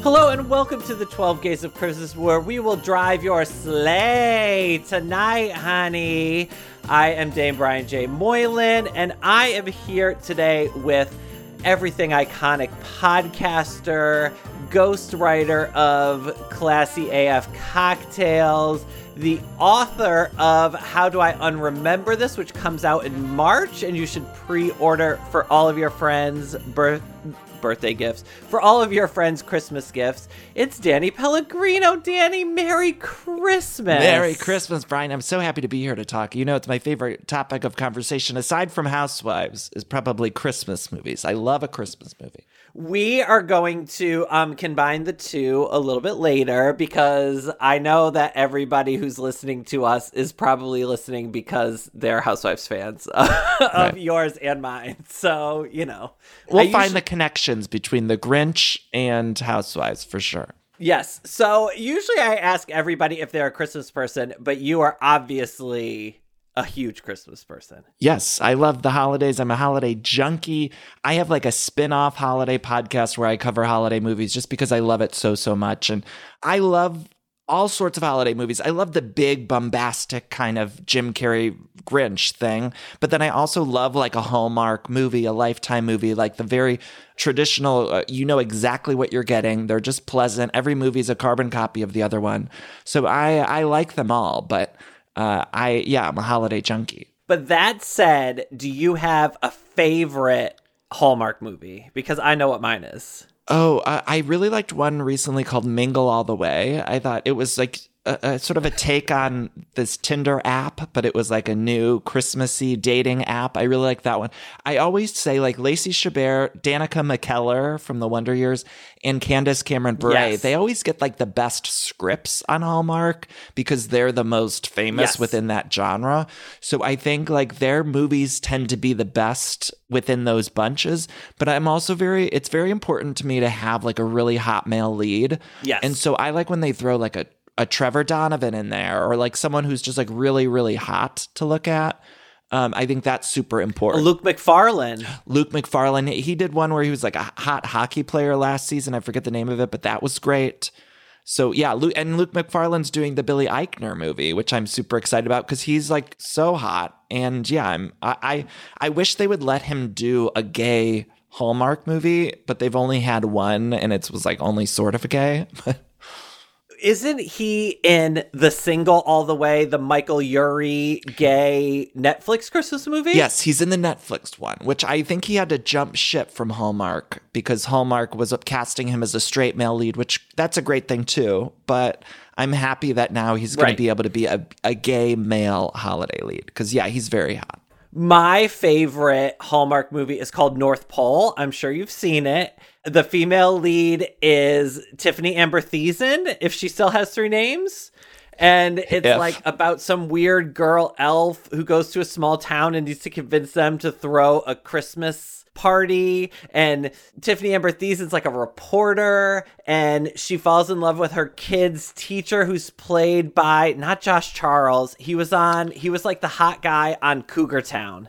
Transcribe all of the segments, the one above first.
Hello and welcome to the 12 Gays of Christmas, where we will drive your sleigh tonight, honey. I am Dame Brian J. Moylan, and I am here today with everything iconic podcaster, ghostwriter of Classy AF Cocktails, the author of How Do I Unremember This, which comes out in March, and you should pre-order for all of your friends' birthday gifts, for all of your friends' Christmas gifts. It's Danny Pellegrino. Danny, Merry Christmas. Merry Christmas, Brian. I'm so happy to be here to talk. You know, it's my favorite topic of conversation, aside from Housewives, is probably Christmas movies. I love a Christmas movie. We are going to combine the two a little bit later, because I know that everybody who's listening to us is probably listening because they're Housewives fans of yours and mine. So, you know. We'll find the connections between The Grinch and Housewives for sure. Yes. So usually I ask everybody if they're a Christmas person, but you are obviously a huge Christmas person. Yes, I love the holidays. I'm a holiday junkie. I have like a spin-off holiday podcast where I cover holiday movies just because I love it so much. And I love all sorts of holiday movies. I love the big bombastic kind of Jim Carrey Grinch thing. But then I also love like a Hallmark movie, a Lifetime movie, like the very traditional, you know exactly what you're getting. They're just pleasant. Every movie is a carbon copy of the other one. So I like them all, but I'm a holiday junkie. But that said, do you have a favorite Hallmark movie? Because I know what mine is. Oh, I really liked one recently called Mingle All the Way. I thought it was like a sort of a take on this Tinder app, but it was like a new Christmassy dating app. I really like that one. I always say like Lacey Chabert, Danica McKellar from The Wonder Years, and Candace Cameron Bure. Yes. They always get like the best scripts on Hallmark because they're the most famous within that genre. So I think like their movies tend to be the best within those bunches. But I'm also it's very important to me to have like a really hot male lead. Yes. And so I like when they throw like a Trevor Donovan in there, or like someone who's just like really, really hot to look at. I think that's super important. Luke McFarlane, he did one where he was like a hot hockey player last season. I forget the name of it, but that was great. So yeah, Luke McFarlane's doing the Billy Eichner movie, which I'm super excited about because he's like so hot. And yeah, I wish they would let him do a gay Hallmark movie, but they've only had one, and it was like only sort of gay. Isn't he in The Single All the Way, the Michael Urie gay Netflix Christmas movie? Yes, he's in the Netflix one, which I think he had to jump ship from Hallmark because Hallmark was casting him as a straight male lead, which that's a great thing too. But I'm happy that now he's going to be able to be a gay male holiday lead because, yeah, he's very hot. My favorite Hallmark movie is called North Pole. I'm sure you've seen it. The female lead is Tiffany Amber Thiessen, if she still has three names. And it's like about some weird girl elf who goes to a small town and needs to convince them to throw a Christmas party. And Tiffany Amber Thiessen's like a reporter, and she falls in love with her kid's teacher, who's played by not Josh Charles. He was like the hot guy on Cougar Town.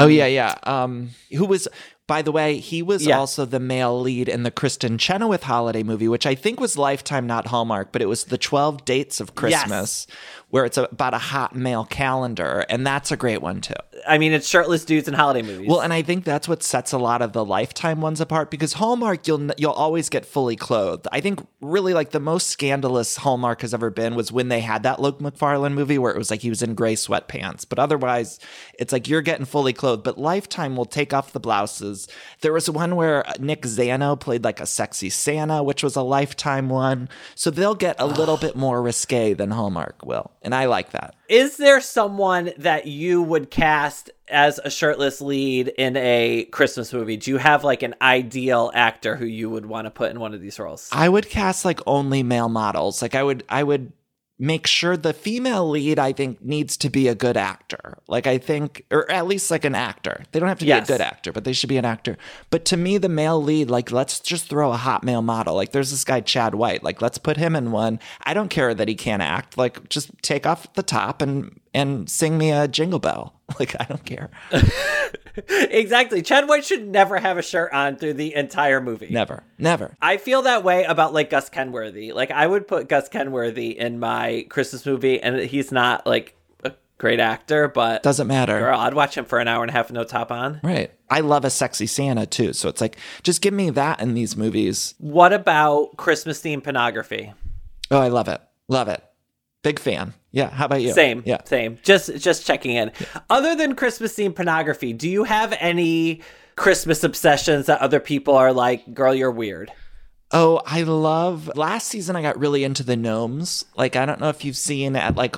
Who was, by the way, he was also the male lead in the Kristen Chenoweth holiday movie, which I think was Lifetime, not Hallmark, but it was the 12 Dates of Christmas, where it's about a hot male calendar, and that's a great one too. I mean, it's shirtless dudes in holiday movies. Well, and I think that's what sets a lot of the Lifetime ones apart, because Hallmark, you'll always get fully clothed. I think really like the most scandalous Hallmark has ever been was when they had that Luke McFarlane movie where it was like he was in gray sweatpants, but otherwise it's like you're getting fully clothed. But Lifetime will take off the blouses. There was one where Nick Zano played like a sexy Santa, which was a Lifetime one. So they'll get a little bit more risque than Hallmark will. And I like that. Is there someone that you would cast as a shirtless lead in a Christmas movie? Do you have like an ideal actor who you would want to put in one of these roles? I would cast like only male models. Like I would make sure the female lead, I think, needs to be a good actor. Like I think, or at least like an actor. They don't have to be a good actor, but they should be an actor. But to me, the male lead, like let's just throw a hot male model. Like there's this guy, Chad White. Like let's put him in one. I don't care that he can't act. Like just take off the top and sing me a Jingle Bell. Like I don't care. Exactly. Chad White should never have a shirt on through the entire movie. Never. I feel that way about like Gus Kenworthy. Like I would put Gus Kenworthy in my Christmas movie, and he's not like a great actor, but Doesn't matter. Girl, I'd watch him for an hour and a half with no top on. Right. I love a sexy Santa too. So it's like, just give me that in these movies. What about Christmas themed pornography? Oh, I love it. Love it. Big fan. Yeah. How about you? Same. Yeah. Same. Just checking in. Yeah. Other than Christmas themed pornography, do you have any Christmas obsessions that other people are like, girl, you're weird? Oh, I love last season. I got really into the gnomes. Like, I don't know if you've seen at like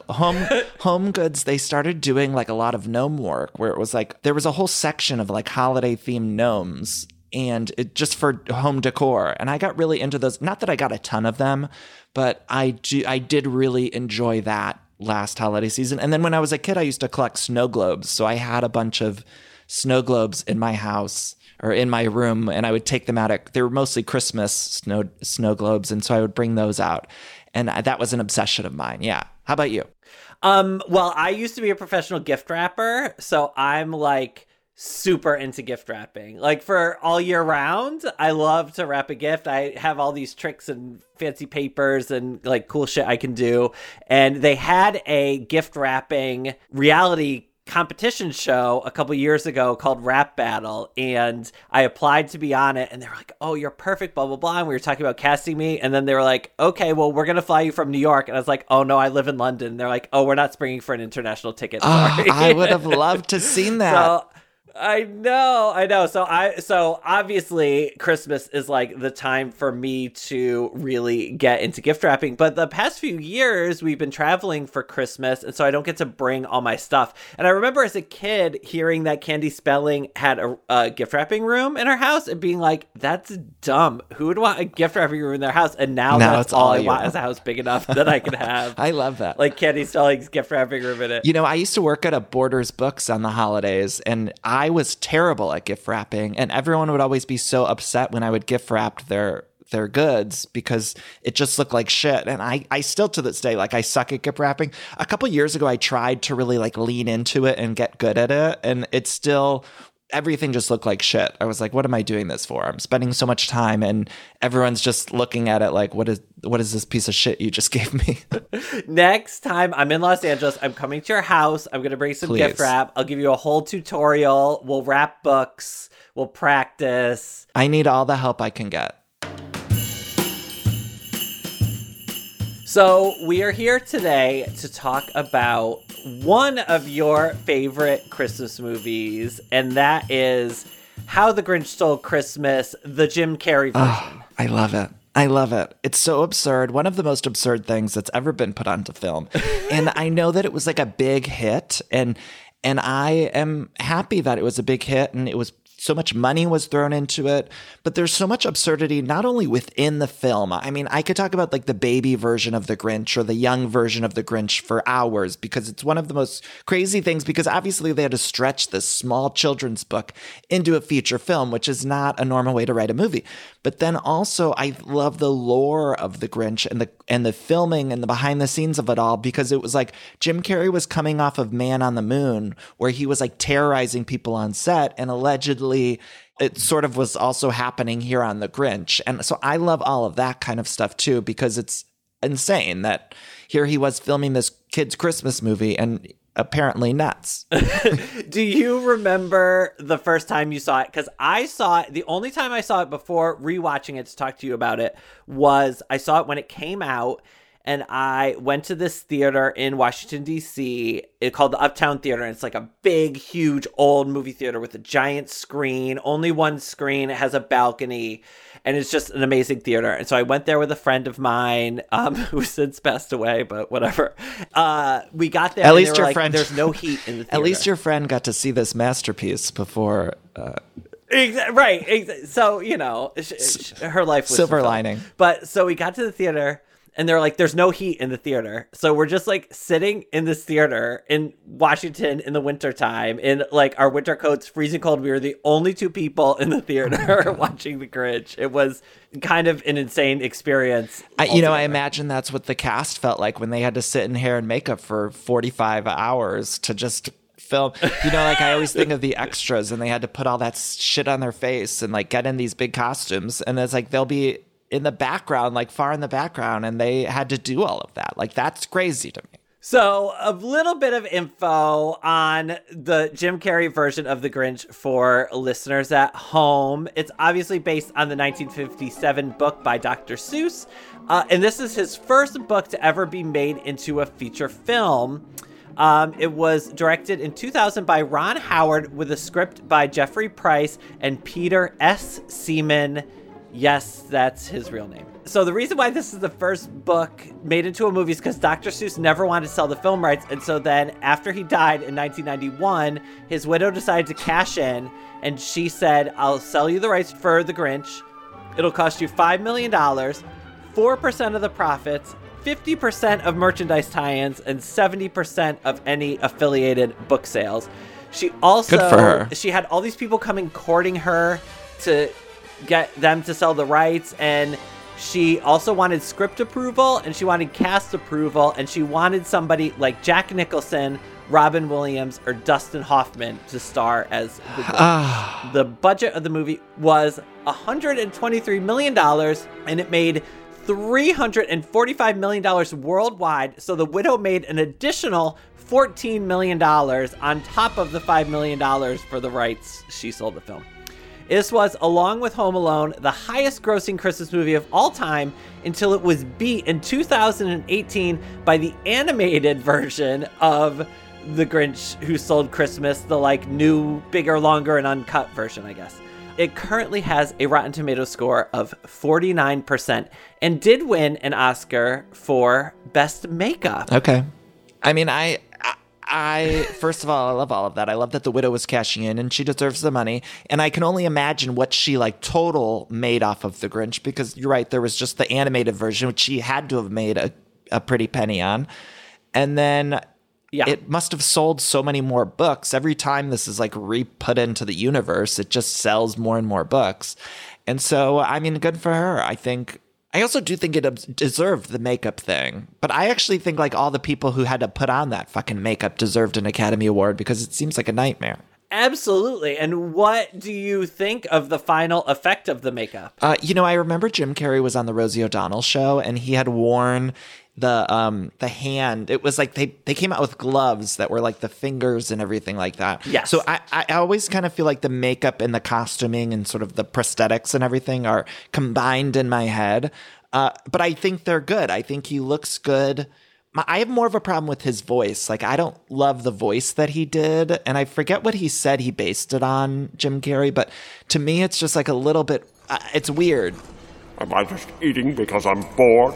Home Goods, they started doing like a lot of gnome work where it was like there was a whole section of like holiday themed gnomes and it just for home decor. And I got really into those. Not that I got a ton of them, but I did really enjoy that last holiday season. And then when I was a kid, I used to collect snow globes. So I had a bunch of snow globes in my house or in my room, and I would take them out. They were mostly Christmas snow globes, and so I would bring those out. And that was an obsession of mine. Yeah. How about you? Well, I used to be a professional gift wrapper, so I'm like super into gift wrapping. Like for all year round, I love to wrap a gift. I have all these tricks and fancy papers and like cool shit I can do. And they had a gift wrapping reality competition show a couple years ago called Rap Battle, and I applied to be on it, and they were like, oh, you're perfect, blah blah blah, and we were talking about casting me, and then they were like, okay, well, we're gonna fly you from New York, and I was like, oh no, I live in London. And they're like, oh, we're not springing for an international ticket. Sorry. I would have loved to seen that. So, I know. So obviously Christmas is like the time for me to really get into gift wrapping. But the past few years we've been traveling for Christmas, and so I don't get to bring all my stuff. And I remember as a kid hearing that Candy Spelling had a gift wrapping room in her house and being like, that's dumb. Who would want a gift wrapping room in their house? And now that's all I want is a house big enough that I can have. I love that. Like Candy Spelling's gift wrapping room in it. You know, I used to work at a Borders Books on the holidays, and I was terrible at gift wrapping, and everyone would always be so upset when I would gift wrap their goods because it just looked like shit. And I still to this day, like I suck at gift wrapping. A couple years ago, I tried to really like lean into it and get good at it, and it's still everything just looked like shit. I was like, what am I doing this for? I'm spending so much time, and everyone's just looking at it like, what is this piece of shit you just gave me? Next time I'm in Los Angeles, I'm coming to your house. I'm going to bring some gift wrap. I'll give you a whole tutorial. We'll wrap books. We'll practice. I need all the help I can get. So we are here today to talk about one of your favorite Christmas movies, and that is How the Grinch Stole Christmas, the Jim Carrey version. Oh, I love it. I love it. It's so absurd. One of the most absurd things that's ever been put onto film. And I know that it was like a big hit, and I am happy that it was a big hit, and it was so much money was thrown into it, but there's so much absurdity, not only within the film. I mean, I could talk about like the baby version of the Grinch or the young version of the Grinch for hours, because it's one of the most crazy things, because obviously they had to stretch this small children's book into a feature film, which is not a normal way to write a movie. But then also I love the lore of the Grinch and the filming and the behind the scenes of it all, because it was like Jim Carrey was coming off of Man on the Moon, where he was like terrorizing people on set, and allegedly it sort of was also happening here on The Grinch. And so I love all of that kind of stuff too, because it's insane that here he was filming this kid's Christmas movie and apparently nuts. Do you remember the first time you saw it? Because I saw it, the only time I saw it before rewatching it to talk to you about it was I saw it when it came out. And I went to this theater in Washington, D.C. It's called the Uptown Theater. And it's like a big, huge, old movie theater with a giant screen. Only one screen. It has a balcony. And it's just an amazing theater. And so I went there with a friend of mine who since passed away, but whatever. We got there. At least your friend. There's no heat in the theater. At least your friend got to see this masterpiece before. Right. So, you know, her life was silver lining. But so we got to the theater. And they're like, there's no heat in the theater. So we're just like sitting in this theater in Washington in the wintertime in like our winter coats, freezing cold. We were the only two people in the theater watching The Grinch. It was kind of an insane experience. I imagine that's what the cast felt like when they had to sit in hair and makeup for 45 hours to just film. Like I always think of the extras and they had to put all that shit on their face and like get in these big costumes. And it's like they'll be in the background, like far in the background, and they had to do all of that. Like that's crazy to me. So a little bit of info on the Jim Carrey version of The Grinch for listeners at home. It's obviously based on the 1957 book by Dr. Seuss. And this is his first book to ever be made into a feature film. It was directed in 2000 by Ron Howard with a script by Jeffrey Price and Peter S. Seaman. Yes, that's his real name. So the reason why this is the first book made into a movie is because Dr. Seuss never wanted to sell the film rights. And so then after he died in 1991, his widow decided to cash in. And she said, I'll sell you the rights for The Grinch. It'll cost you $5 million, 4% of the profits, 50% of merchandise tie-ins, and 70% of any affiliated book sales. She also, good for her. She had all these people coming courting her to get them to sell the rights, and she also wanted script approval, and she wanted cast approval, and she wanted somebody like Jack Nicholson, Robin Williams, or Dustin Hoffman to star as the Grinch. The budget of the movie was $123 million, and it made $345 million worldwide, so the widow made an additional $14 million on top of the $5 million for the rights she sold the film. This was, along with Home Alone, the highest grossing Christmas movie of all time until it was beat in 2018 by the animated version of The Grinch Who Stole Christmas, the like new, bigger, longer, and uncut version, I guess. It currently has a Rotten Tomatoes score of 49% and did win an Oscar for Best Makeup. Okay. I mean, I first of all, I love all of that. I love that the widow was cashing in and she deserves the money. And I can only imagine what she like total made off of The Grinch, because you're right, there was just the animated version, which she had to have made a pretty penny on. And then it must have sold so many more books. Every time this is like re-put into the universe, it just sells more and more books. And so, I mean, good for her. I also do think it deserved the makeup thing. But I actually think like all the people who had to put on that fucking makeup deserved an Academy Award, because it seems like a nightmare. Absolutely. And what do you think of the final effect of the makeup? I remember Jim Carrey was on the Rosie O'Donnell show, and he had worn the hand. It was like they came out with gloves that were like the fingers and everything like that. Yes. So I always kind of feel like the makeup and the costuming and sort of the prosthetics and everything are combined in my head. But I think they're good. I think he looks good. I have more of a problem with his voice. Like, I don't love the voice that he did. And I forget what he said he based it on, Jim Carrey. But to me, it's just like a little bit, it's weird. Am I just eating because I'm bored?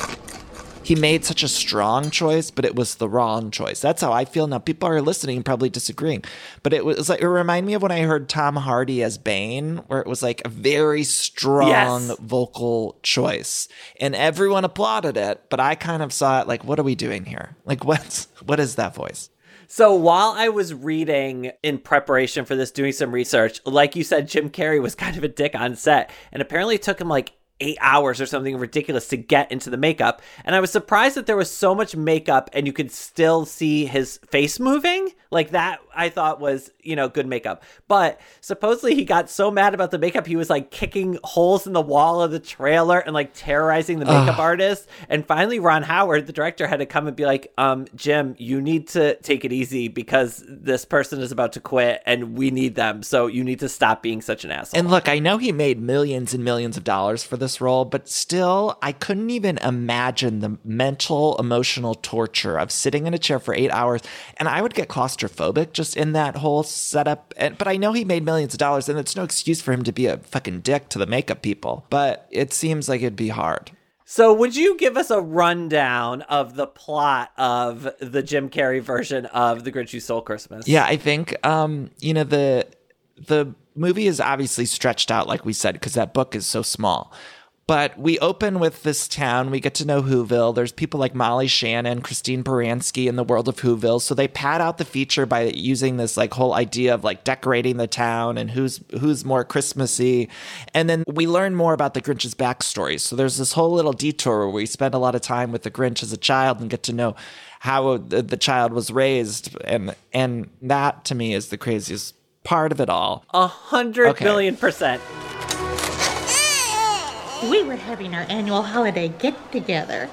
He made such a strong choice, but it was the wrong choice. That's how I feel now. People are listening and probably disagreeing. But it was like, it reminded me of when I heard Tom Hardy as Bane, where it was like a very strong vocal choice. And everyone applauded it, but I kind of saw it like, what are we doing here? Like, what is that voice? So while I was reading in preparation for this, doing some research, like you said, Jim Carrey was kind of a dick on set. And apparently it took him like 8 hours or something ridiculous to get into the makeup. And I was surprised that there was so much makeup and you could still see his face moving. Like that, I thought was, good makeup. But supposedly he got so mad about the makeup, he was like kicking holes in the wall of the trailer and like terrorizing the makeup artist. And finally, Ron Howard, the director, had to come and be like, Jim, you need to take it easy because this person is about to quit and we need them. So you need to stop being such an asshole. And look, I know he made millions and millions of dollars for this role, but still, I couldn't even imagine the mental, emotional torture of sitting in a chair for 8 hours. And I would get claustrophobic just in that whole setup. But I know he made millions of dollars, and it's no excuse for him to be a fucking dick to the makeup people. But it seems like it'd be hard. So would you give us a rundown of the plot of the Jim Carrey version of The Grinch Who Stole Christmas? Yeah, I think, the movie is obviously stretched out, like we said, because that book is so small. But we open with this town. We get to know Whoville. There's people like Molly Shannon, Christine Baranski in the world of Whoville. So they pad out the feature by using this like whole idea of like decorating the town and who's more Christmassy. And then we learn more about the Grinch's backstory. So there's this whole little detour where we spend a lot of time with the Grinch as a child and get to know how the child was raised. And that to me is the craziest part of it all. 100 million %. We were having our annual holiday get-together.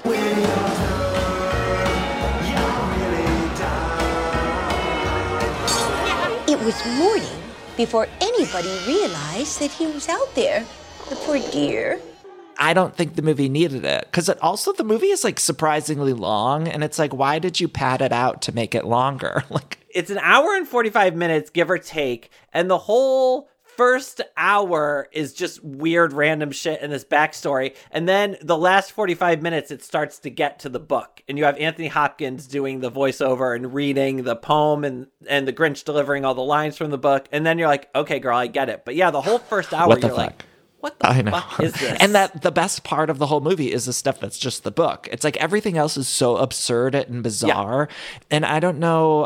It was morning before anybody realized that he was out there. The poor dear. I don't think the movie needed it because the movie is like surprisingly long, and it's like, why did you pad it out to make it longer? Like, it's an hour and 45 minutes, give or take, and the whole first hour is just weird random shit in this backstory, and then the last 45 minutes it starts to get to the book, and you have Anthony Hopkins doing the voiceover and reading the poem, and the Grinch delivering all the lines from the book, and then you're like, okay girl, I get it. But yeah, the whole first hour you're like, what the fuck is this? And that the best part of the whole movie is the stuff that's just the book. It's like everything else is so absurd and bizarre. Yeah. And I don't know,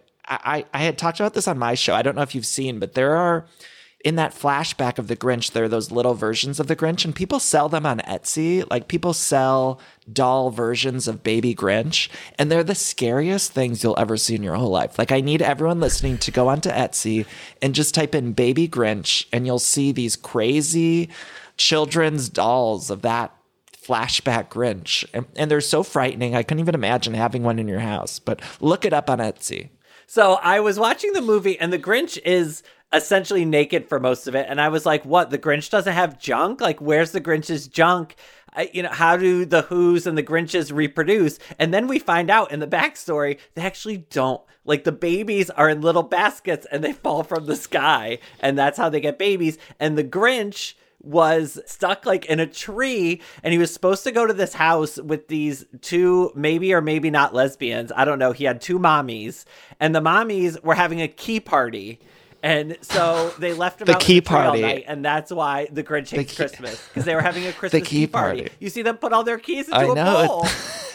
I had talked about this on my show. I don't know if you've seen, but there are, in that flashback of the Grinch, there are those little versions of the Grinch, and people sell them on Etsy. Like, people sell doll versions of Baby Grinch, and they're the scariest things you'll ever see in your whole life. Like, I need everyone listening to go onto Etsy and just type in Baby Grinch, and you'll see these crazy children's dolls of that flashback Grinch. And they're so frightening. I couldn't even imagine having one in your house, but look it up on Etsy. So I was watching the movie, and the Grinch is essentially naked for most of it. And I was like, what? The Grinch doesn't have junk? Like, where's the Grinch's junk? How do the Whos and the Grinches reproduce? And then we find out in the backstory, they actually don't. Like, the babies are in little baskets and they fall from the sky. And that's how they get babies. And the Grinch was stuck like in a tree, and he was supposed to go to this house with these two maybe or maybe not lesbians. I don't know. He had two mommies, and the mommies were having a key party. And so they left him out in the tree all night, and that's why the Grinch hates Christmas, because they were having a Christmas key party. You see them put all their keys into a bowl.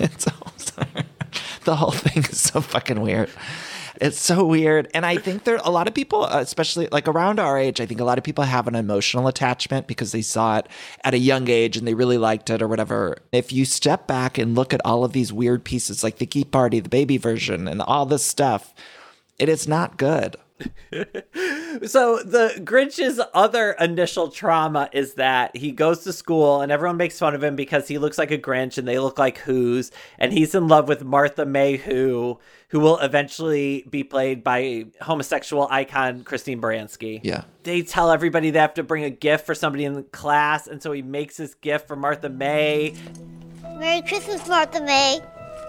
The whole thing is so fucking weird. It's so weird. And I think a lot of people, especially like around our age, I think a lot of people have an emotional attachment because they saw it at a young age and they really liked it or whatever. If you step back and look at all of these weird pieces, like the key party, the baby version, and all this stuff, it is not good. So the Grinch's other initial trauma is that he goes to school and everyone makes fun of him because he looks like a Grinch and they look like Whos, and he's in love with Martha May who will eventually be played by homosexual icon Christine Baranski. Yeah. They tell everybody they have to bring a gift for somebody in the class, and so he makes this gift for Martha May. Merry Christmas, Martha May.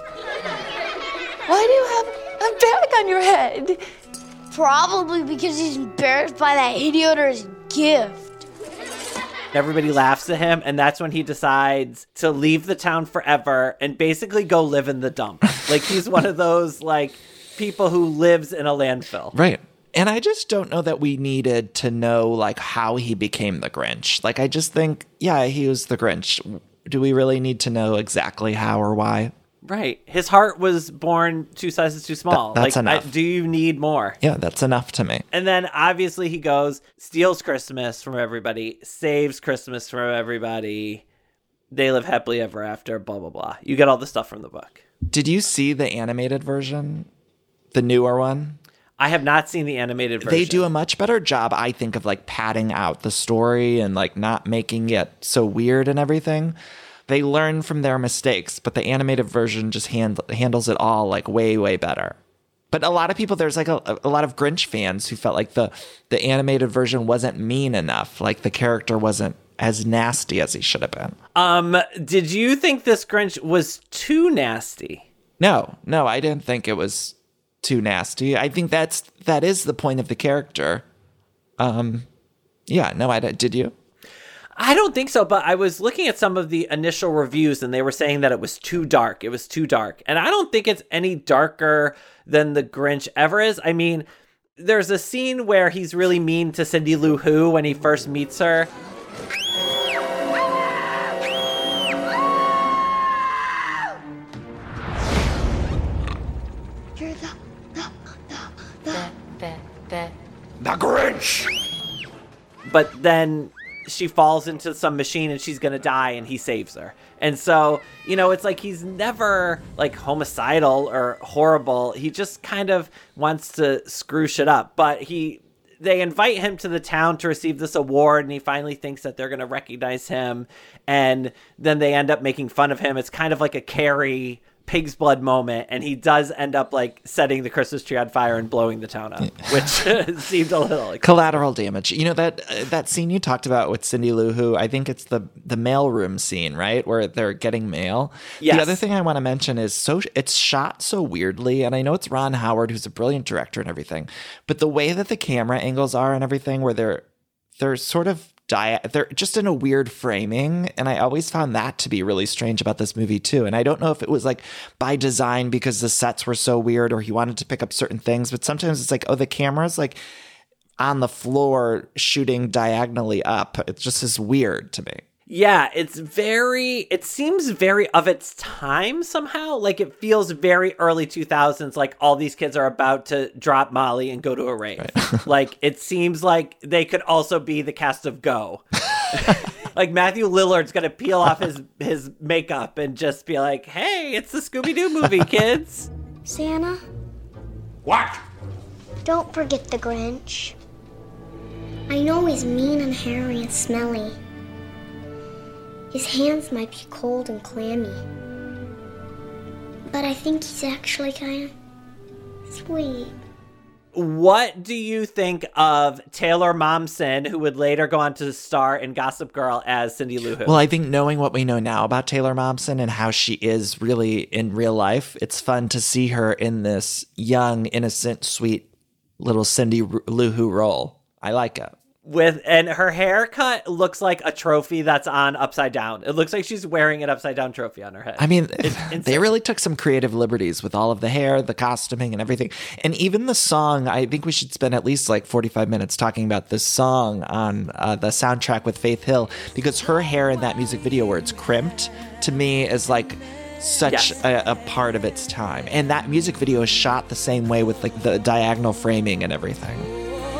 Why do you have a bag on your head? Probably because he's embarrassed by that idioter's gift. Everybody laughs at him, and that's when he decides to leave the town forever and basically go live in the dump. Like, he's one of those, like, people who lives in a landfill. Right. And I just don't know that we needed to know, like, how he became the Grinch. Like, I just think, yeah, he was the Grinch. Do we really need to know exactly how or why? Right. His heart was born 2 sizes too small. That's enough. Do you need more? Yeah, that's enough to me. And then obviously he goes, steals Christmas from everybody, saves Christmas from everybody. They live happily ever after, blah, blah, blah. You get all the stuff from the book. Did you see the animated version? The newer one? I have not seen the animated version. They do a much better job, I think, of like padding out the story and like not making it so weird and everything. They learn from their mistakes, but the animated version just handles it all like way, way better. But a lot of people, there's like a lot of Grinch fans who felt like the animated version wasn't mean enough. Like the character wasn't as nasty as he should have been. Did you think this Grinch was too nasty? No, I didn't think it was too nasty. I think that is the point of the character. Yeah, no, did you? I don't think so, but I was looking at some of the initial reviews and they were saying that it was too dark. It was too dark. And I don't think it's any darker than the Grinch ever is. I mean, there's a scene where he's really mean to Cindy Lou Who when he first meets her. that? The Grinch! But then she falls into some machine and she's gonna die, and he saves her. And so, you know, it's like he's never like homicidal or horrible. He just kind of wants to screw shit up. But they invite him to the town to receive this award, and he finally thinks that they're gonna recognize him. And then they end up making fun of him. It's kind of like a Carrie pig's blood moment, and he does end up like setting the Christmas tree on fire and blowing the town up, which seemed a little like collateral damage. You know, that scene you talked about with Cindy Lou Who, I think it's the mailroom scene, right, where they're getting mail. Yes. The other thing I want to mention is it's shot so weirdly, and I know it's Ron Howard, who's a brilliant director and everything, but the way that the camera angles are and everything, where they're sort of they're just in a weird framing, and I always found that to be really strange about this movie too. And I don't know if it was like by design because the sets were so weird or he wanted to pick up certain things, but sometimes it's like, oh, the camera's like on the floor shooting diagonally up. It just is weird to me. Yeah, it seems very of its time somehow. Like it feels very early 2000s, like all these kids are about to drop Molly and go to a rave. Right. Like it seems like they could also be the cast of Go. Like Matthew Lillard's going to peel off his makeup and just be like, hey, it's the Scooby-Doo movie, kids. Santa? What? Don't forget the Grinch. I know he's mean and hairy and smelly. His hands might be cold and clammy. But I think he's actually kind of sweet. What do you think of Taylor Momsen, who would later go on to star in Gossip Girl as Cindy Lou Who? Well, I think knowing what we know now about Taylor Momsen and how she is really in real life, it's fun to see her in this young, innocent, sweet little Cindy Lou Who role. I like it. And her haircut looks like a trophy that's on upside down. It looks like she's wearing an upside down trophy on her head. I mean, they really took some creative liberties with all of the hair, the costuming, and everything. And even the song, I think we should spend at least like 45 minutes talking about this song on the soundtrack with Faith Hill, because her hair in that music video where it's crimped, to me is like such a part of its time. And that music video is shot the same way with like the diagonal framing and everything.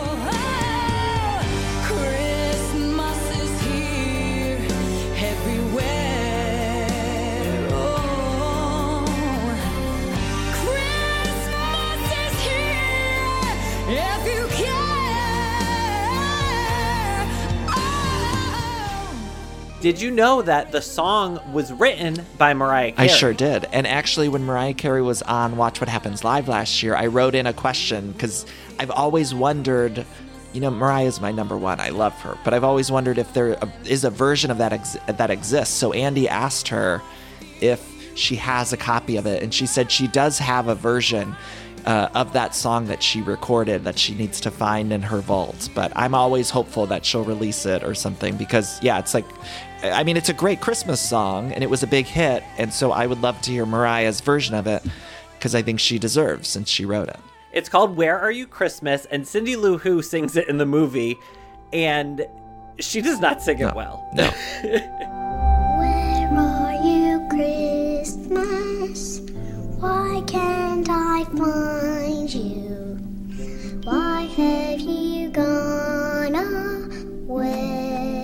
Did you know that the song was written by Mariah Carey? I sure did. And actually, when Mariah Carey was on Watch What Happens Live last year, I wrote in a question because I've always wondered, you know, Mariah's my number one. I love her. But I've always wondered if there is a version of that exists. So Andy asked her if she has a copy of it. And she said she does have a version of that song that she recorded that she needs to find in her vault. But I'm always hopeful that she'll release it or something because, yeah, it's like, I mean, it's a great Christmas song and it was a big hit. And so I would love to hear Mariah's version of it because I think she deserves since she wrote it. It's called Where Are You Christmas? And Cindy Lou Who sings it in the movie. And she does not sing it well. No. Where are you Christmas? Why can't I find you? Why have you gone away?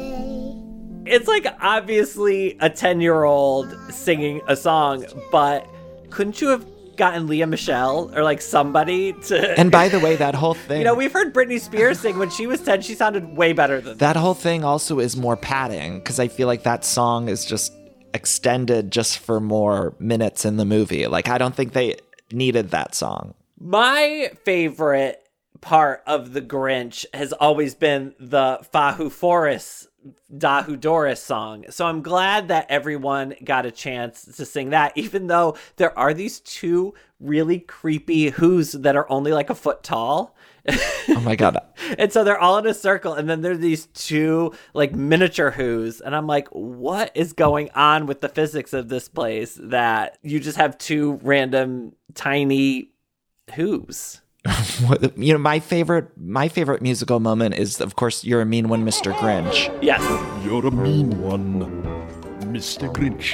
It's like obviously a 10-year-old singing a song, but couldn't you have gotten Leah Michele or like somebody to... And by the way, that whole thing... You know, we've heard Britney Spears sing when she was 10. She sounded way better than that. Whole thing also is more padding because I feel like that song is just extended just for more minutes in the movie. Like, I don't think they needed that song. My favorite part of The Grinch has always been the Fahu Forest Dahu Doris song. So I'm glad that everyone got a chance to sing that, even though there are these two really creepy Who's that are only like a foot tall. Oh my God. And so they're all in a circle. And then there's these two like miniature Who's. And I'm like, what is going on with the physics of this place that you just have two random tiny Who's? You know, my favorite musical moment is, of course, You're a Mean One, Mr. Grinch. Yes. You're a mean one, Mr. Grinch.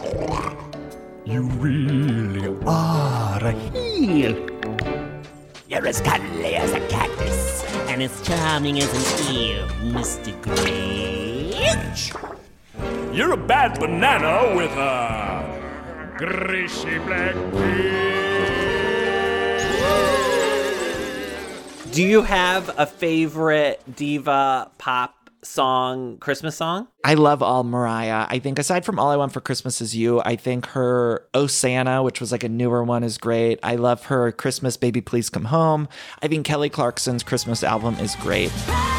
You really are a heel. You're as cuddly as a cactus. and as charming as an ear, Mr. Grinch. You're a bad banana with a greasy black beard. Do you have a favorite diva pop song, Christmas song? I love all Mariah. I think aside from All I Want for Christmas Is You, I think her Oh Santa, which was like a newer one, is great. I love her Christmas Baby Please Come Home. I think Kelly Clarkson's Christmas album is great.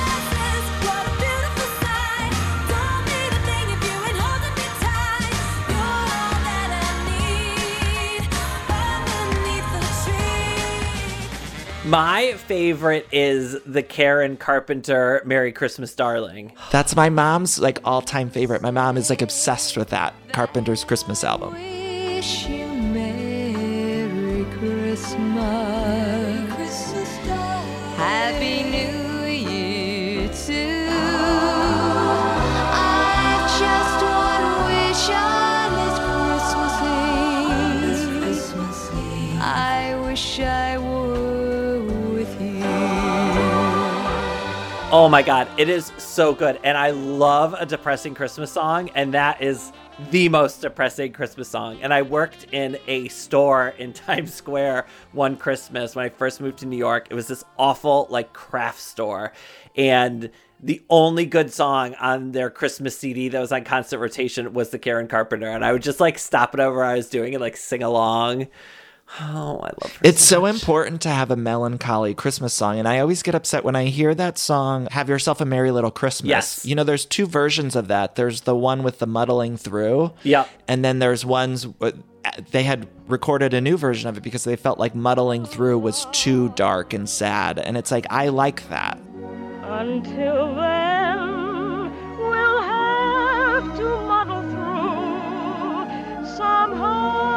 My favorite is the Karen Carpenter Merry Christmas Darling. That's my mom's like all-time favorite. My mom is like obsessed with that Carpenter's Christmas album. Wish you Merry Christmas. Happy New Year too. I've just one wish on this Christmas Eve. I wish I were with you. Oh my God, it is so good. And I love a depressing Christmas song, and that is the most depressing Christmas song. And I worked in a store in Times Square one Christmas when I first moved to New York. It was this awful like craft store, and the only good song on their Christmas CD that was on constant rotation was the Karen Carpenter, and I would just like stop it over what I was doing and like sing along. Oh, I love her. It's so so much. important to have a melancholy Christmas song. And I always get upset when I hear that song, Have Yourself a Merry Little Christmas. Yes. You know, there's two versions of that. There's the one with the muddling through. Yep. And then there's ones, they had recorded a new version of it because they felt like muddling through was too dark and sad. And it's like, I like that. Until then, we'll have to muddle through somehow.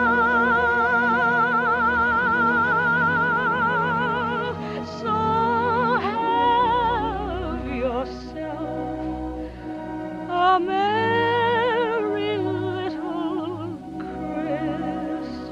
So have yourself a merry little Christmas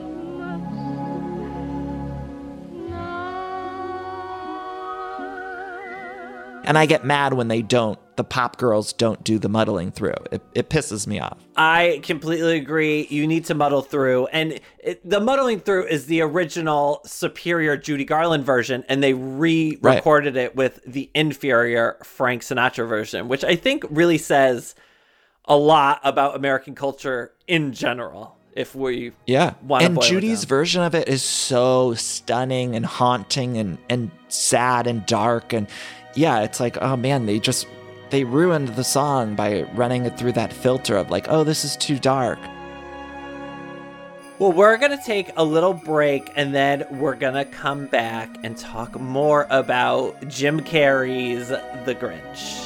now. And I get mad when they don't, the pop girls don't do the muddling through. It pisses me off. I completely agree. You need to muddle through. And the muddling through is the original superior Judy Garland version, and they re-recorded it with the inferior Frank Sinatra version, which I think really says a lot about American culture in general, if we want to And boil it Judy's down. version of it is so stunning and haunting and sad and dark. And yeah, it's like, oh man, they ruined the song by running it through that filter of like, oh, this is too dark. Well, we're going to take a little break, and then we're going to come back and talk more about Jim Carrey's The Grinch.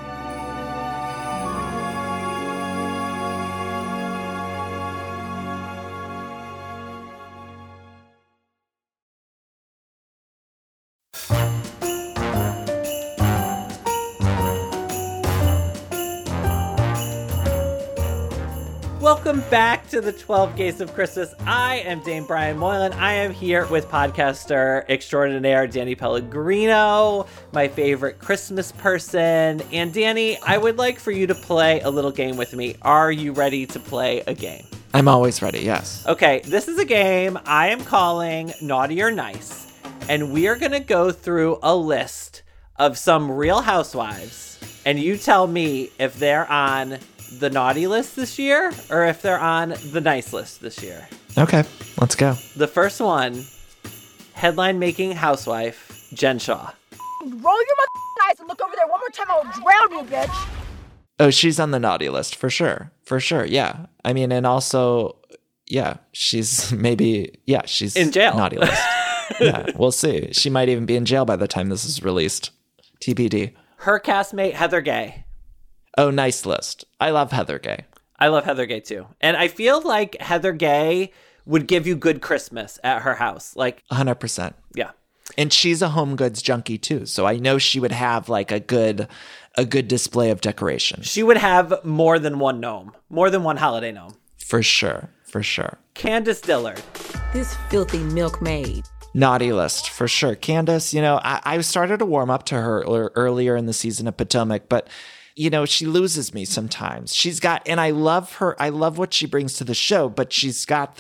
Welcome back to the 12 Gates of Christmas. I am Dame Brian Moylan. I am here with podcaster extraordinaire Danny Pellegrino, my favorite Christmas person. And Danny, I would like for you to play a little game with me. Are you ready to play a game? I'm always ready, yes. Okay, this is a game I am calling Naughty or Nice. And we are going to go through a list of some Real Housewives. And you tell me if they're on the naughty list this year or if they're on the nice list this year. Okay, let's go. The first one, headline making housewife, Jen Shaw. Roll your eyes and look over there one more time. I'll drown you, bitch. Oh, she's on the naughty list for sure. For sure, yeah. I mean, and also, yeah, she's she's in jail. Naughty list. Yeah, we'll see. She might even be in jail by the time this is released. TBD. Her castmate, Heather Gay. Oh, nice list. I love Heather Gay. I love Heather Gay too. And I feel like Heather Gay would give you good Christmas at her house. Like 100%. Yeah. And she's a home goods junkie too. So I know she would have like a good display of decoration. She would have more than one gnome, more than one holiday gnome. For sure. For sure. Candace Dillard. This filthy milkmaid. Naughty list for sure. Candace, I started to warm up to her earlier in the season of Potomac, but she loses me sometimes. And I love her. I love what she brings to the show, but she's got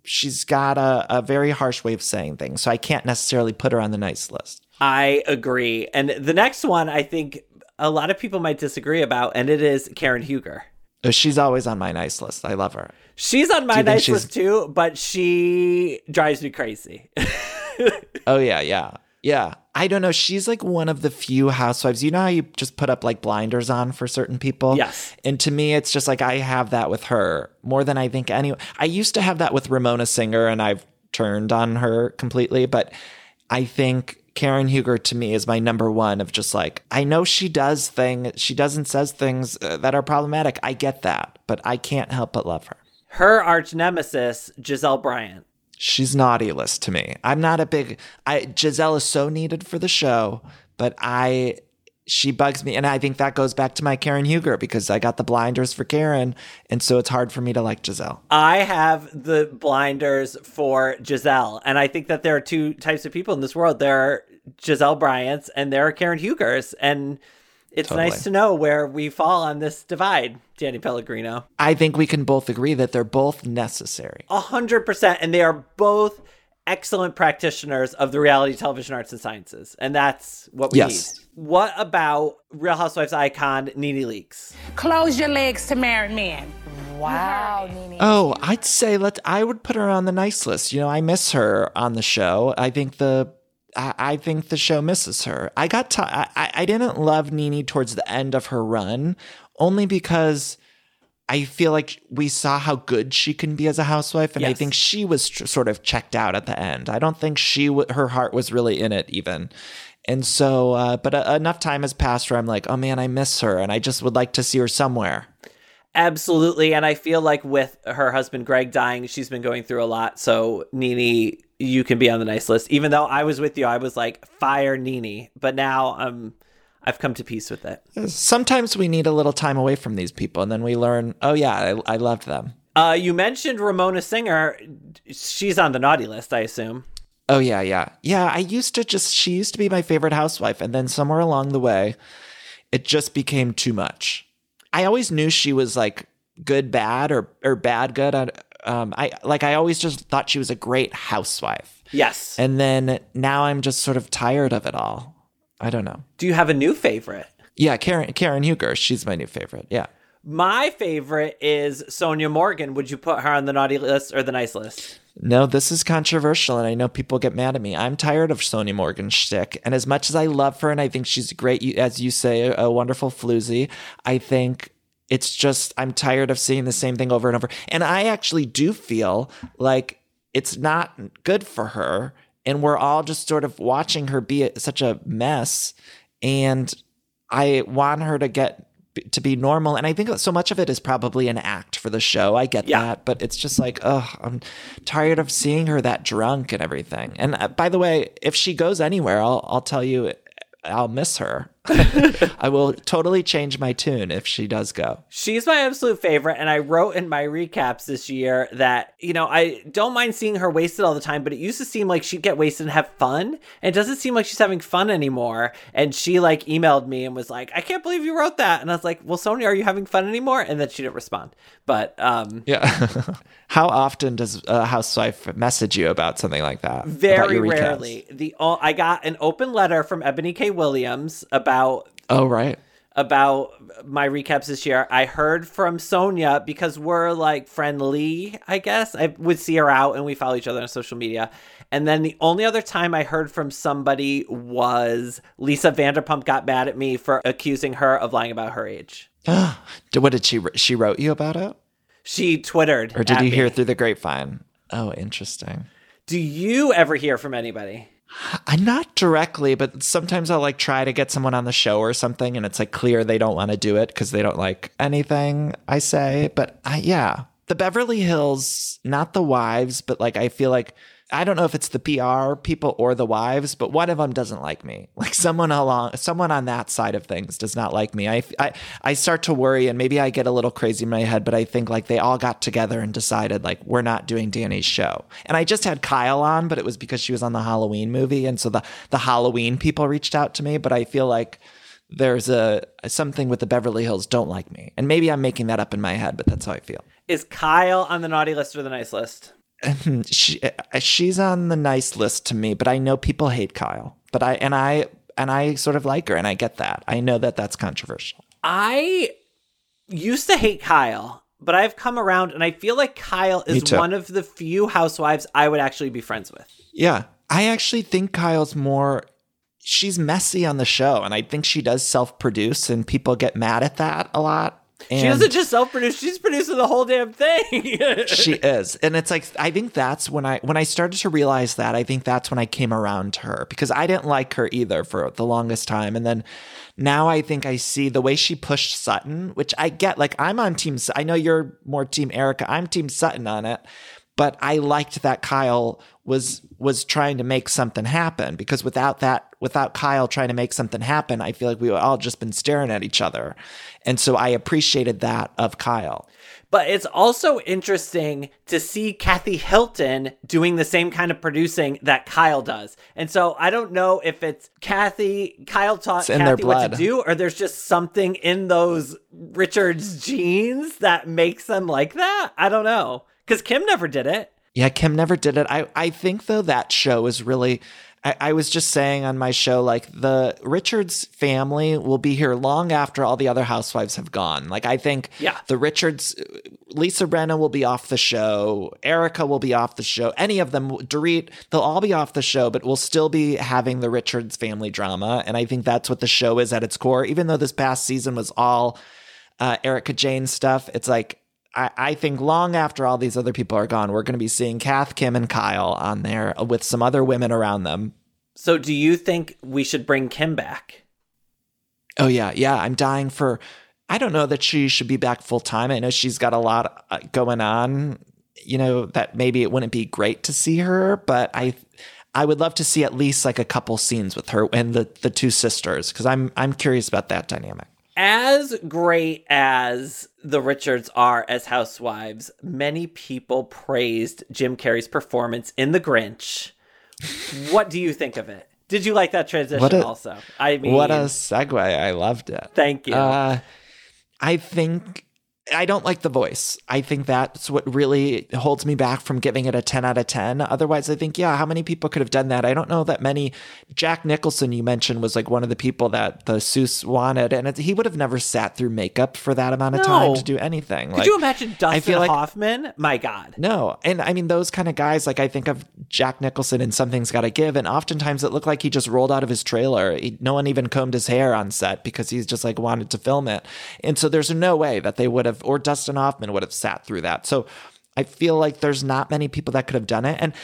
a very harsh way of saying things. So I can't necessarily put her on the nice list. I agree. And the next one, I think a lot of people might disagree about, and it is Karen Huger. She's always on my nice list. I love her. She's on my nice list too, but she drives me crazy. Oh, yeah. I don't know. She's like one of the few housewives. You know how you just put up like blinders on for certain people? Yes. And to me, it's just like I have that with her more than I think anyone. I used to have that with Ramona Singer, and I've turned on her completely. But I think Karen Huger to me is my number one of just like, I know she does and says things that are problematic. I get that, but I can't help but love her. Her arch nemesis, Giselle Bryant. She's naughty list to me. I'm not a big... Giselle is so needed for the show, but she bugs me. And I think that goes back to my Karen Huger because I got the blinders for Karen. And so it's hard for me to like Giselle. I have the blinders for Giselle. And I think that there are two types of people in this world. There are Giselle Bryant's and there are Karen Hugers. And it's nice to know where we fall on this divide, Danny Pellegrino. I think we can both agree that they're both necessary. 100%. And they are both excellent practitioners of the reality television arts and sciences. And that's what we need. What about Real Housewives icon NeNe Leakes? Close your legs to married men. Wow, NeNe. Oh, I'd say I would put her on the nice list. I miss her on the show. I think the show misses her. I didn't love NeNe towards the end of her run, only because I feel like we saw how good she can be as a housewife, and I think she was sort of checked out at the end. I don't think her heart was really in it even. And so, but enough time has passed where I'm like, oh man, I miss her, and I just would like to see her somewhere. Absolutely, and I feel like with her husband Greg dying, she's been going through a lot. So NeNe, you can be on the nice list. Even though I was with you, I was like, fire NeNe. But now I've come to peace with it. Sometimes we need a little time away from these people, and then we learn, oh yeah, I loved them. You mentioned Ramona Singer. She's on the naughty list, I assume. Oh yeah. Yeah, she used to be my favorite housewife, and then somewhere along the way, it just became too much. I always knew she was like good, bad, or bad, good. I always just thought she was a great housewife. Yes. And then now I'm just sort of tired of it all. I don't know. Do you have a new favorite? Yeah, Karen Huger. She's my new favorite. Yeah. My favorite is Sonia Morgan. Would you put her on the naughty list or the nice list? No, this is controversial, and I know people get mad at me. I'm tired of Sonia Morgan's shtick, and as much as I love her, and I think she's great, as you say, a wonderful floozy, I think it's just, I'm tired of seeing the same thing over and over. And I actually do feel like it's not good for her, and we're all just sort of watching her be such a mess, and I want her to be normal. And I think so much of it is probably an act for the show. I get that, but it's just like, I'm tired of seeing her that drunk and everything. And by the way, if she goes anywhere, I'll tell you, I'll miss her. I will totally change my tune if she does go. She's my absolute favorite. And I wrote in my recaps this year that, I don't mind seeing her wasted all the time, but it used to seem like she'd get wasted and have fun. And it doesn't seem like she's having fun anymore. And she emailed me and was like, I can't believe you wrote that. And I was like, well, Sonia, are you having fun anymore? And then she didn't respond. But yeah. How often does a housewife message you about something like that? Very rarely. I got an open letter from Ebony K. Williams about my recaps this year. I heard from Sonia because we're friendly, I guess. I would see her out and we follow each other on social media. And then the only other time I heard from somebody was Lisa Vanderpump got mad at me for accusing her of lying about her age. What did she wrote you about it? She Twittered. Or did you hear through the grapevine? Oh, interesting. Do you ever hear from anybody? Not directly, but sometimes I'll try to get someone on the show or something, and it's clear they don't want to do it because they don't like anything I say. But yeah, the Beverly Hills, not the wives, but I feel like I don't know if it's the PR people or the wives, but one of them doesn't like me. Like someone on that side of things does not like me. I start to worry, and maybe I get a little crazy in my head, but I think like they all got together and decided like we're not doing Danny's show. And I just had Kyle on, but it was because she was on the Halloween movie, and so the Halloween people reached out to me. But I feel like there's something with the Beverly Hills don't like me, and maybe I'm making that up in my head, but that's how I feel. Is Kyle on the naughty list or the nice list? She's on the nice list to me, but I know people hate Kyle. But I sort of like her, and I get that. I know that that's controversial. I used to hate Kyle, but I've come around, and I feel like Kyle is one of the few housewives I would actually be friends with. Yeah, I actually think Kyle's more. She's messy on the show, and I think she does self-produce, and people get mad at that a lot. And she doesn't just self-produce; she's producing the whole damn thing. She is, and it's like I think that's when I started to realize that. I think that's when I came around to her, because I didn't like her either for the longest time, and then now I think I see the way she pushed Sutton, which I get. Like I'm on team. I know you're more team Erica. I'm team Sutton on it. But I liked that Kyle was trying to make something happen, because without Kyle trying to make something happen, I feel like we all just been staring at each other. And so I appreciated that of Kyle. But it's also interesting to see Kathy Hilton doing the same kind of producing that Kyle does. And so I don't know if it's Kyle taught Kathy what to do, or there's just something in those Richards genes that makes them like that. I don't know. Because Kim never did it. Yeah, Kim never did it. I think, though, that show is really... I was just saying on my show, like, the Richards family will be here long after all the other housewives have gone. Like, I think the Richards... Lisa Rinna will be off the show. Erica will be off the show. Any of them, Dorit, they'll all be off the show, but we'll still be having the Richards family drama. And I think that's what the show is at its core. Even though this past season was all Erica Jane stuff, it's like... I think long after all these other people are gone, we're going to be seeing Kath, Kim, and Kyle on there with some other women around them. So do you think we should bring Kim back? Oh, yeah. Yeah, I'm dying for... I don't know that she should be back full time. I know she's got a lot going on, that maybe it wouldn't be great to see her, but I would love to see at least like a couple scenes with her and the two sisters, because I'm curious about that dynamic. As great as the Richards are as housewives, many people praised Jim Carrey's performance in The Grinch. What do you think of it? Did you like that transition also? I mean, what a segue. I loved it. Thank you. I think... I don't like the voice. I think that's what really holds me back from giving it a 10 out of 10. Otherwise, I think, how many people could have done that? I don't know that many. Jack Nicholson, you mentioned, was like one of the people that the Seuss wanted, and he would have never sat through makeup for that amount of time to do anything. Could you imagine Dustin Hoffman? My God. No. And I mean, those kind of guys, like I think of Jack Nicholson in Something's Gotta Give, and oftentimes it looked like he just rolled out of his trailer. No one even combed his hair on set because he's just like wanted to film it. And so there's no way that they would have, or Dustin Hoffman would have sat through that. So I feel like there's not many people that could have done it. And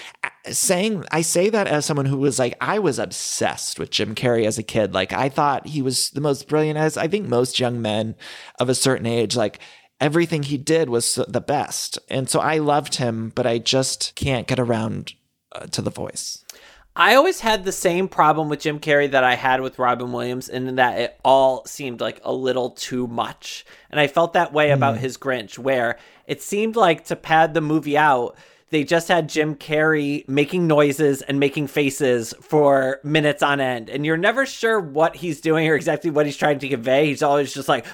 I say that as someone who was like, I was obsessed with Jim Carrey as a kid. Like I thought he was the most brilliant, as I think most young men of a certain age, like everything he did was the best. And so I loved him, but I just can't get around to The Voice. I always had the same problem with Jim Carrey that I had with Robin Williams, in that it all seemed like a little too much. And I felt that way about his Grinch, where it seemed like to pad the movie out, they just had Jim Carrey making noises and making faces for minutes on end. And you're never sure what he's doing or exactly what he's trying to convey. He's always just like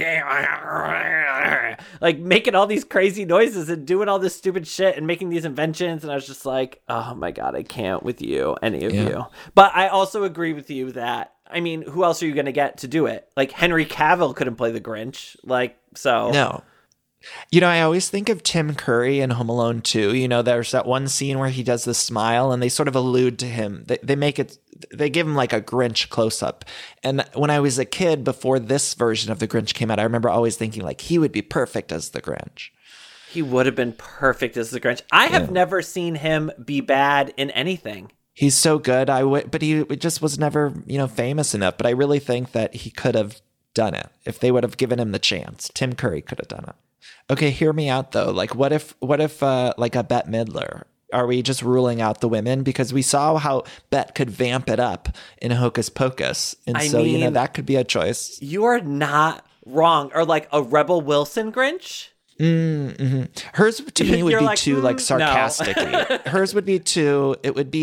making all these crazy noises and doing all this stupid shit and making these inventions. And I was just like, oh my God, I can't with you, any of you. But I also agree with you that, I mean, who else are you going to get to do it? Like Henry Cavill couldn't play the Grinch. No. I always think of Tim Curry in Home Alone 2. There's that one scene where he does the smile and they sort of allude to him. They give him like a Grinch close up. And when I was a kid, before this version of the Grinch came out, I remember always thinking like he would be perfect as the Grinch. He would have been perfect as the Grinch. I have never seen him be bad in anything. He's so good. But he just was never, famous enough. But I really think that he could have done it if they would have given him the chance. Tim Curry could have done it. Okay, hear me out though. Like, what if like a Bette Midler Are we just ruling out the women? Because we saw how Bet could vamp it up in Hocus Pocus. And that could be a choice. You are not wrong. Or like a Rebel Wilson Grinch. Mm-hmm. Hers to me would be like, too like sarcastic. No. Hers would be too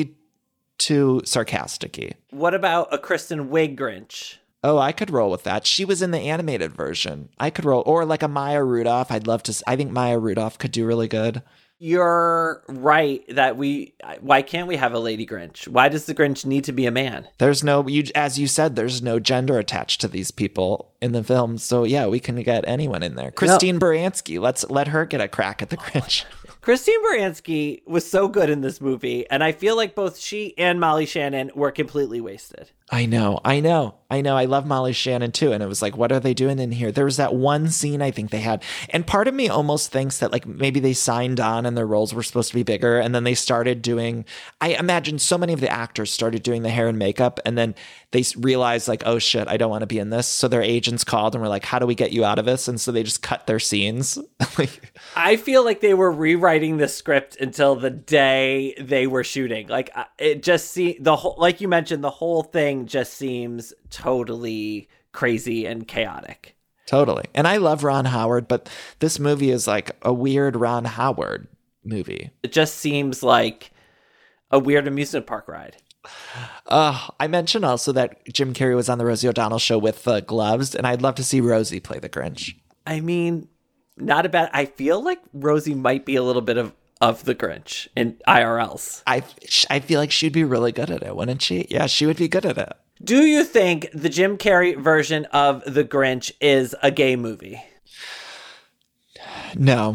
sarcastic. What about a Kristen Wiig Grinch? Oh, I could roll with that. She was in the animated version. I could roll, or like a Maya Rudolph. I think Maya Rudolph could do really good. You're right that why can't we have a lady Grinch? Why does the Grinch need to be a man? There's as you said, there's no gender attached to these people in the film. So yeah, we can get anyone in there. Christine Baranski, let's let her get a crack at the Grinch. Christine Baranski was so good in this movie, and I feel like both she and Molly Shannon were completely wasted. I know. I love Molly Shannon too. And it was like, what are they doing in here? There was that one scene I think they had. And part of me almost thinks that like maybe they signed on and their roles were supposed to be bigger. And then they started doing, I imagine so many of the actors started doing the hair and makeup. And then they realized like, oh shit, I don't want to be in this. So their agents called and were like, how do we get you out of this? And so they just cut their scenes. I feel like they were rewriting the script until the day they were shooting. Like it just like you mentioned, the whole thing just seems totally crazy and chaotic. Totally. And I love Ron Howard, but this movie is like a weird Ron Howard movie. It just seems like a weird amusement park ride. I mentioned also that Jim Carrey was on the Rosie O'Donnell show with gloves, and I'd love to see Rosie play the Grinch. I mean, not a bad. I feel like Rosie might be a little bit of the Grinch in IRLs. I feel like she'd be really good at it, wouldn't she? Yeah, she would be good at it. Do you think the Jim Carrey version of The Grinch is a gay movie? No.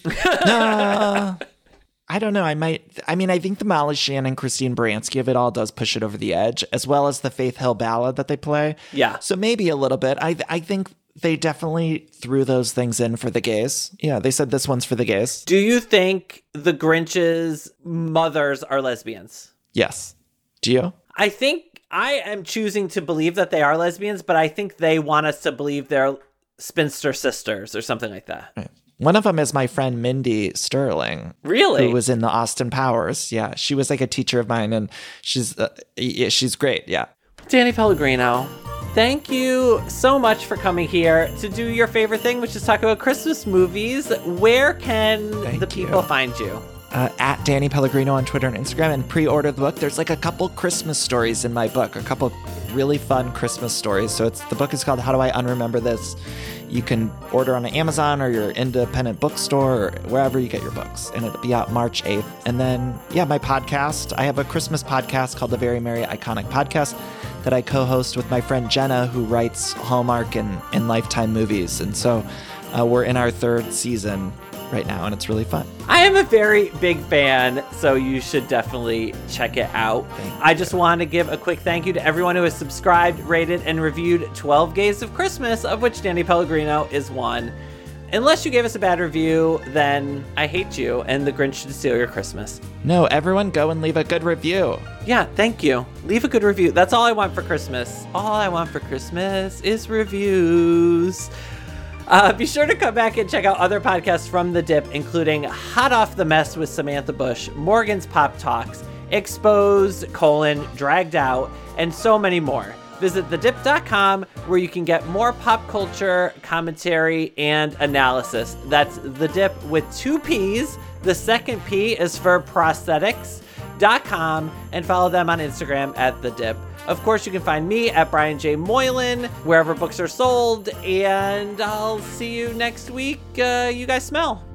No. I don't know. I think the Molly Shannon, Christine Baranski of it all does push it over the edge, as well as the Faith Hill ballad that they play. Yeah. So maybe a little bit. I think they definitely threw those things in for the gays. Yeah, they said this one's for the gays. Do you think the Grinch's mothers are lesbians? Yes. Do you? I think I am choosing to believe that they are lesbians, but I think they want us to believe they're spinster sisters or something like that. Right. One of them is my friend Mindy Sterling. Really? Who was in the Austin Powers. Yeah, she was like a teacher of mine, and she's great, yeah. Danny Pellegrino, thank you so much for coming here to do your favorite thing, which is talk about Christmas movies. Where can the people find you? At Danny Pellegrino on Twitter and Instagram, and pre-order the book. There's like a couple Christmas stories in my book, a couple really fun Christmas stories. So the book is called How Do I Unremember This? You can order on Amazon or your independent bookstore or wherever you get your books. And it'll be out March 8th. And then, my podcast. I have a Christmas podcast called The Very Merry Iconic Podcast that I co-host with my friend Jenna, who writes Hallmark and Lifetime movies. And so we're in our third season right now, and it's really fun. I am a very big fan, so you should definitely check it out. I just want to give a quick thank you to everyone who has subscribed, rated, and reviewed 12 Gays of Christmas, of which Danny Pellegrino is one. Unless you gave us a bad review, then I hate you, and the Grinch should steal your Christmas. No, everyone go and leave a good review. Yeah, thank you. Leave a good review. That's all I want for Christmas. All I want for Christmas is reviews. Be sure to come back and check out other podcasts from The Dip, including Hot Off the Mess with Samantha Bush, Morgan's Pop Talks, Exposed, Dragged Out, and so many more. Visit thedip.com where you can get more pop culture commentary and analysis. That's The Dip with 2 P's. The second P is for prosthetics.com, and follow them on Instagram at The Dip. Of course, you can find me at Brian J. Moylan, wherever books are sold, and I'll see you next week. You guys smell.